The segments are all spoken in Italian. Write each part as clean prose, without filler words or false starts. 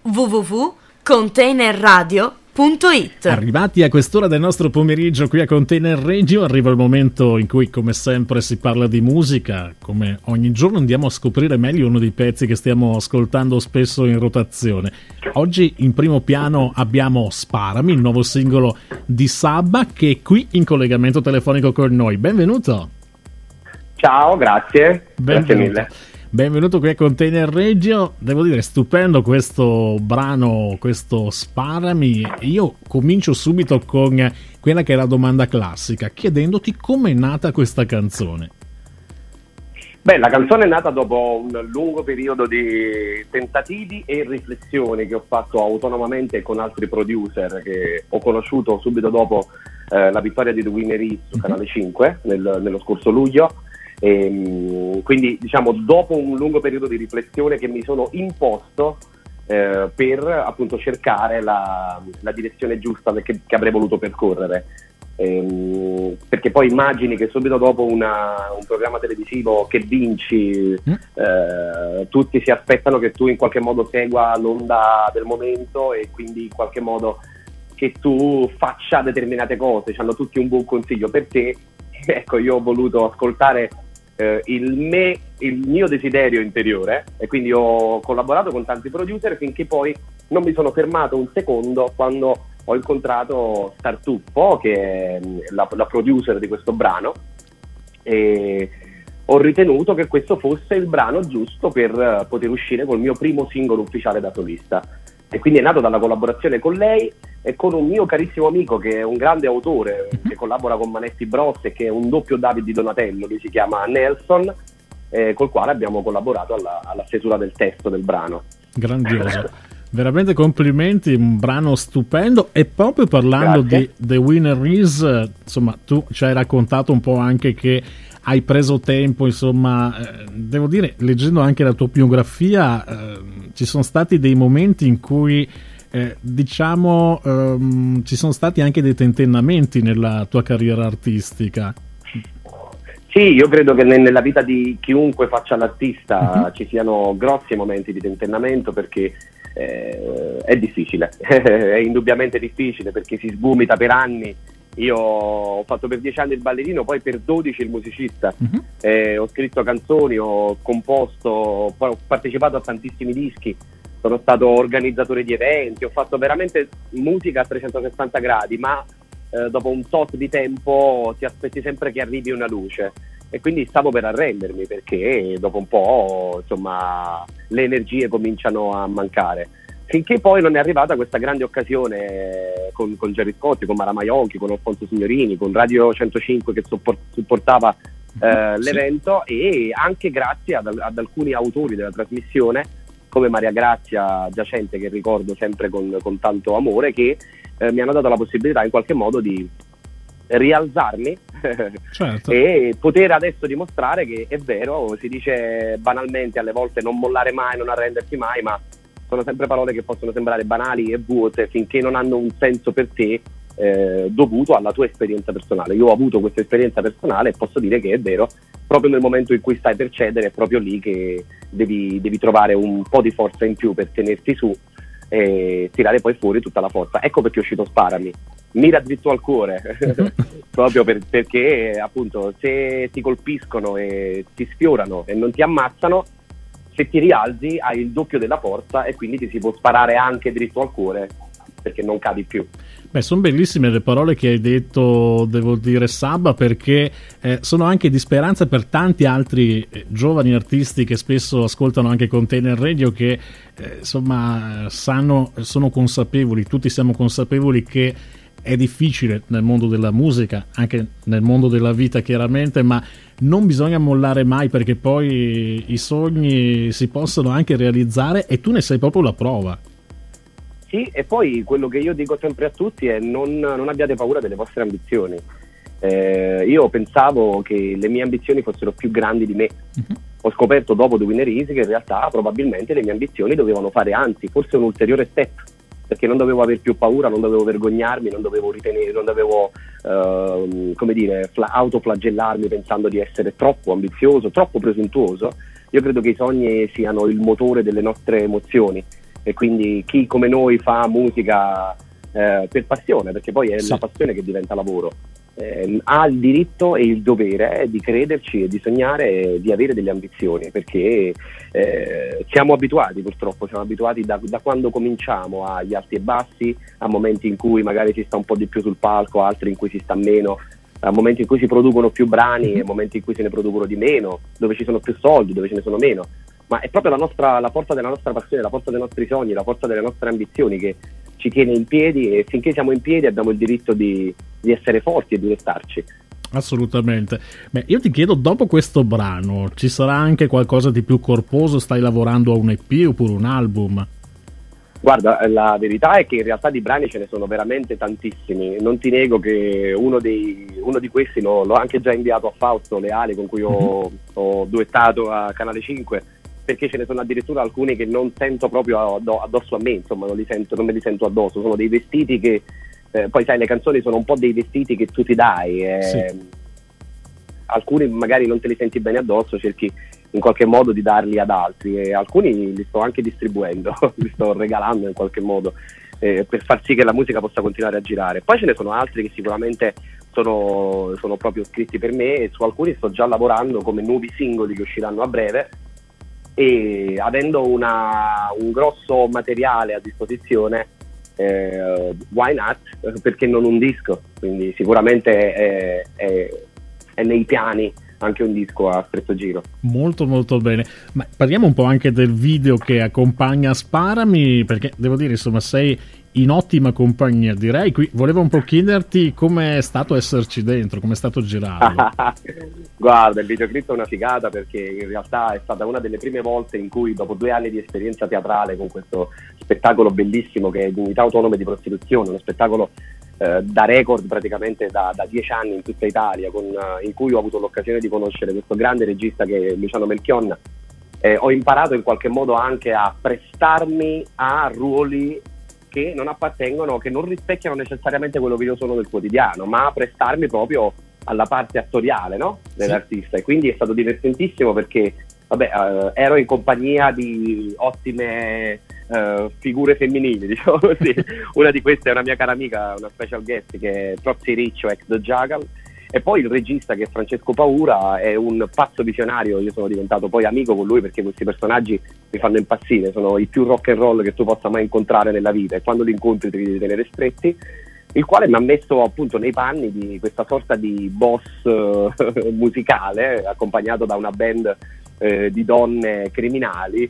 www.containerradio.it. Arrivati a quest'ora del nostro pomeriggio qui a Container Radio, arriva il momento in cui, come sempre, si parla di musica. Come ogni giorno andiamo a scoprire meglio uno dei pezzi che stiamo ascoltando spesso in rotazione. Oggi in primo piano abbiamo Sparami, il nuovo singolo di Sabba, che è qui in collegamento telefonico con noi. Benvenuto! Ciao, grazie. Grazie mille. Benvenuto qui a Container Radio. Devo dire, stupendo questo brano, questo Sparami. Io comincio subito con quella che è la domanda classica, chiedendoti come è nata questa canzone. Beh, la canzone è nata dopo un lungo periodo di tentativi e riflessioni che ho fatto autonomamente con altri producer che ho conosciuto subito dopo la vittoria di The Winner Is su Canale 5 nello scorso luglio. Quindi diciamo dopo un lungo periodo di riflessione che mi sono imposto per appunto cercare la direzione giusta che avrei voluto percorrere, perché poi immagini che subito dopo un programma televisivo che vinci tutti si aspettano che tu in qualche modo segua l'onda del momento e quindi in qualche modo che tu faccia determinate cose, hanno tutti un buon consiglio per te. Ecco, io ho voluto ascoltare il mio desiderio interiore e quindi ho collaborato con tanti producer finché poi non mi sono fermato un secondo quando ho incontrato Startuppo, che è la producer di questo brano, e ho ritenuto che questo fosse il brano giusto per poter uscire col mio primo singolo ufficiale da solista. E quindi è nato dalla collaborazione con lei e con un mio carissimo amico che è un grande autore che collabora con Manetti Bros e che è un doppio David di Donatello, lui si chiama Nelson, col quale abbiamo collaborato alla stesura del testo del brano. Grandioso, veramente complimenti, un brano stupendo. E proprio parlando di The Winner Is, insomma, tu ci hai raccontato un po' anche che hai preso tempo, insomma, devo dire, leggendo anche la tua biografia, ci sono stati dei momenti in cui ci sono stati anche dei tentennamenti nella tua carriera artistica. Sì, io credo che nella vita di chiunque faccia l'artista ci siano grossi momenti di tentennamento, perché è difficile, è indubbiamente difficile, perché si sgomita per anni. Io ho fatto per 10 anni il ballerino, poi per 12 il musicista, ho scritto canzoni, ho composto, poi ho partecipato a tantissimi dischi, sono stato organizzatore di eventi, ho fatto veramente musica a 360 gradi, ma dopo un tot di tempo ti aspetti sempre che arrivi una luce e quindi stavo per arrendermi, perché dopo un po' insomma le energie cominciano a mancare. Finché poi non è arrivata questa grande occasione con Gerry Scotti, con Mara Maionchi, con Alfonso Signorini, con Radio 105 che supportava l'evento, e anche grazie ad alcuni autori della trasmissione come Maria Grazia Giacente, che ricordo sempre con tanto amore, che mi hanno dato la possibilità in qualche modo di rialzarmi certo. E poter adesso dimostrare che è vero, si dice banalmente alle volte non mollare mai, non arrendersi mai, ma sono sempre parole che possono sembrare banali e vuote finché non hanno un senso per te, dovuto alla tua esperienza personale. Io ho avuto questa esperienza personale e posso dire che è vero, proprio nel momento in cui stai per cedere è proprio lì che devi trovare un po' di forza in più per tenerti su e tirare poi fuori tutta la forza. Ecco perché è uscito Sparami, mira dritto al cuore, proprio perché appunto se ti colpiscono e ti sfiorano e non ti ammazzano, se ti rialzi hai il doppio della forza e quindi ti si può sparare anche dritto al cuore, perché non cadi più. Beh, sono bellissime le parole che hai detto, devo dire, Sabba, perché sono anche di speranza per tanti altri giovani artisti che spesso ascoltano anche Container Radio, che insomma sono consapevoli, tutti siamo consapevoli che è difficile nel mondo della musica, anche nel mondo della vita chiaramente, ma non bisogna mollare mai, perché poi i sogni si possono anche realizzare e tu ne sei proprio la prova. Sì, e poi quello che io dico sempre a tutti è non abbiate paura delle vostre ambizioni. Io pensavo che le mie ambizioni fossero più grandi di me. Ho scoperto dopo The Winner Is che in realtà probabilmente le mie ambizioni dovevano fare anzi forse un ulteriore step, perché non dovevo aver più paura, non dovevo vergognarmi, non dovevo ritenere, non dovevo autoflagellarmi pensando di essere troppo ambizioso, troppo presuntuoso. Io credo che i sogni siano il motore delle nostre emozioni e quindi chi come noi fa musica per passione, perché poi è la passione che diventa lavoro, ha il diritto e il dovere di crederci e di sognare e di avere delle ambizioni, perché siamo abituati, purtroppo siamo abituati da quando cominciamo agli alti e bassi, a momenti in cui magari si sta un po' di più sul palco, altri in cui si sta meno, a momenti in cui si producono più brani e momenti in cui se ne producono di meno, dove ci sono più soldi, dove ce ne sono meno, ma è proprio la forza della nostra passione, la forza dei nostri sogni, la forza delle nostre ambizioni che ci tiene in piedi, e finché siamo in piedi abbiamo il diritto di essere forti e di restarci. Assolutamente. Beh, io ti chiedo, dopo questo brano ci sarà anche qualcosa di più corposo? Stai lavorando a un EP oppure un album? Guarda, la verità è che in realtà di brani ce ne sono veramente tantissimi. Non ti nego che uno di questi l'ho anche già inviato a Fausto Leali, con cui ho duettato a Canale 5, perché ce ne sono addirittura alcuni che non sento proprio addosso a me, insomma non me li sento addosso, sono dei vestiti che poi sai, le canzoni sono un po' dei vestiti che tu ti dai, alcuni magari non te li senti bene addosso, cerchi in qualche modo di darli ad altri, e alcuni li sto anche distribuendo, li sto regalando in qualche modo, per far sì che la musica possa continuare a girare. Poi ce ne sono altri che sicuramente sono proprio scritti per me, e su alcuni sto già lavorando come nuovi singoli che usciranno a breve, e avendo un grosso materiale a disposizione, why not? Perché non un disco? Quindi sicuramente è nei piani anche un disco a stretto giro. Molto molto bene. Ma parliamo un po' anche del video che accompagna Sparami, perché devo dire, insomma, sei in ottima compagnia, direi. Qui volevo un po' chiederti come è stato esserci dentro, come è stato girarlo. Guarda, il videoclip è una figata, perché in realtà è stata una delle prime volte in cui, dopo 2 anni di esperienza teatrale con questo spettacolo bellissimo che è Dignità Autonome di Prostituzione, uno spettacolo da record praticamente da 10 anni in tutta Italia, in cui ho avuto l'occasione di conoscere questo grande regista che è Luciano Melchionna, ho imparato in qualche modo anche a prestarmi a ruoli che non appartengono, che non rispecchiano necessariamente quello che io sono nel quotidiano, ma a prestarmi proprio alla parte attoriale, no? Dell'artista. E quindi è stato divertentissimo, perché ero in compagnia di ottime figure femminili, diciamo così. Una di queste è una mia cara amica, una special guest, che è Trozzi Riccio, ex The Jackal, e poi il regista, che è Francesco Paura, è un pazzo visionario. Io sono diventato poi amico con lui, perché questi personaggi mi fanno impazzire, sono i più rock and roll che tu possa mai incontrare nella vita, e quando li incontri ti devi tenere stretti. Il quale mi ha messo appunto nei panni di questa sorta di boss musicale, accompagnato da una band di donne criminali,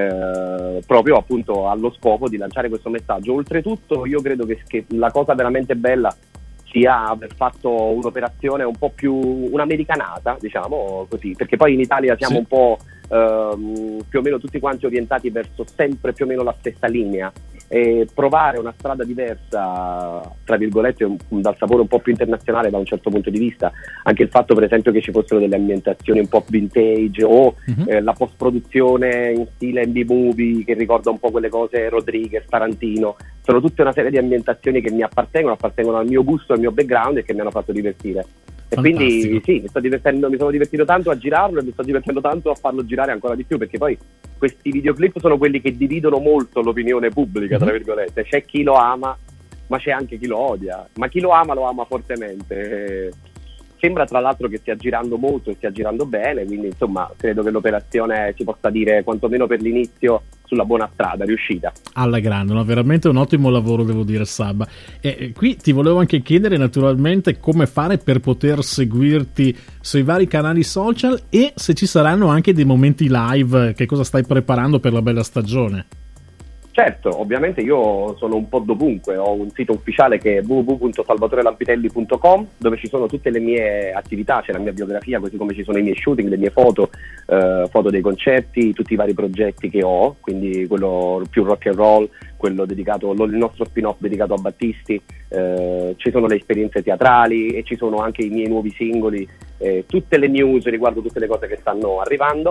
proprio appunto allo scopo di lanciare questo messaggio. Oltretutto io credo che la cosa veramente bella sia aver fatto un'operazione un po' più un'americanata, diciamo così, perché poi in Italia siamo un po' più o meno tutti quanti orientati verso sempre più o meno la stessa linea, e provare una strada diversa, tra virgolette, dal sapore un po' più internazionale da un certo punto di vista, anche il fatto per esempio che ci fossero delle ambientazioni un po' vintage, o la post-produzione in stile B-movie che ricorda un po' quelle cose Rodriguez, Tarantino, sono tutte una serie di ambientazioni che mi appartengono al mio gusto, al mio background, e che mi hanno fatto divertire. E quindi sì, mi sono divertito tanto a girarlo, e mi sto divertendo tanto a farlo girare ancora di più, perché poi questi videoclip sono quelli che dividono molto l'opinione pubblica, tra virgolette. C'è chi lo ama, ma c'è anche chi lo odia, ma chi lo ama fortemente. Sembra tra l'altro che stia girando molto e stia girando bene, quindi insomma credo che l'operazione si possa dire, quantomeno per l'inizio, sulla buona strada, riuscita. Alla grande, no? Veramente un ottimo lavoro, devo dire, Sabba. E qui ti volevo anche chiedere naturalmente come fare per poter seguirti sui vari canali social, e se ci saranno anche dei momenti live, che cosa stai preparando per la bella stagione. Certo, ovviamente io sono un po' dovunque, ho un sito ufficiale che è www.salvatorelampitelli.com, dove ci sono tutte le mie attività, c'è la mia biografia, così come ci sono i miei shooting, le mie foto dei concerti, tutti i vari progetti che ho, quindi quello più rock and roll, quello dedicato, il nostro spin-off dedicato a Battisti, ci sono le esperienze teatrali, e ci sono anche i miei nuovi singoli, tutte le news riguardo tutte le cose che stanno arrivando.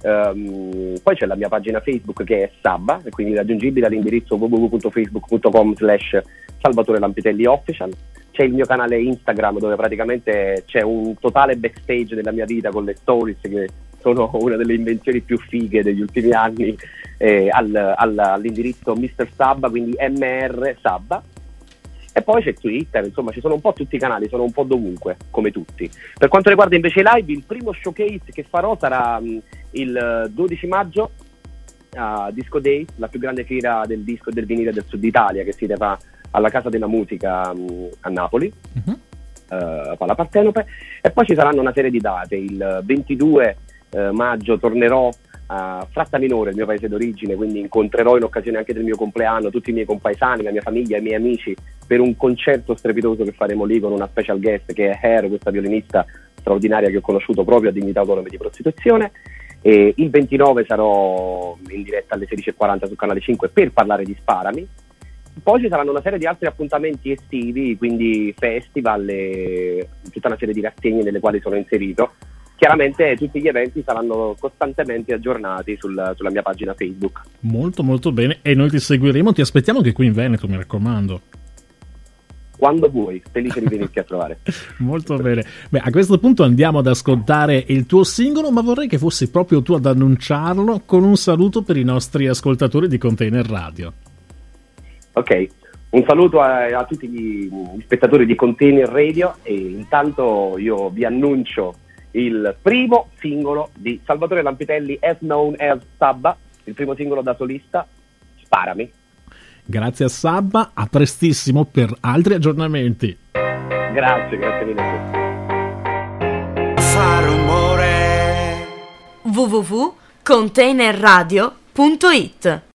Poi c'è la mia pagina Facebook, che è Sabba, e quindi raggiungibile all'indirizzo www.facebook.com/Salvatore Lampitelli Official. C'è il mio canale Instagram, dove praticamente c'è un totale backstage della mia vita, con le stories che sono una delle invenzioni più fighe degli ultimi anni, all'indirizzo Mr. Sabba, quindi MR Sabba. E poi c'è Twitter, insomma ci sono un po' tutti i canali, sono un po' dovunque, come tutti. Per quanto riguarda invece i live, il primo showcase che farò sarà il 12 maggio a Disco Days, la più grande fiera del disco e del vinile del sud Italia, che si terrà alla Casa della Musica a Napoli, Pala Partenope. E poi ci saranno una serie di date. Il 22 maggio tornerò a Fratta Minore, il mio paese d'origine, quindi incontrerò in occasione anche del mio compleanno tutti i miei compaesani, la mia famiglia, i miei amici, per un concerto strepitoso che faremo lì con una special guest che è Her, questa violinista straordinaria che ho conosciuto proprio a Dignità Autonome di Prostituzione. E il 29 sarò in diretta alle 16:40 su Canale 5 per parlare di Sparami. Poi ci saranno una serie di altri appuntamenti estivi, quindi festival e tutta una serie di rassegne nelle quali sono inserito. Chiaramente tutti gli eventi saranno costantemente aggiornati sulla mia pagina Facebook. Molto molto bene, e noi ti seguiremo, ti aspettiamo anche qui in Veneto, mi raccomando. Quando vuoi, felice di venirti a trovare. Molto bene. Beh, a questo punto andiamo ad ascoltare il tuo singolo, ma vorrei che fossi proprio tu ad annunciarlo con un saluto per i nostri ascoltatori di Container Radio. Ok, un saluto a tutti gli spettatori di Container Radio, e intanto io vi annuncio il primo singolo di Salvatore Lampitelli, as known as Sabba, il primo singolo da solista, Sparami. Grazie a Sabba, a prestissimo per altri aggiornamenti. Grazie mille a tutti. Fa rumore. www.containerradio.it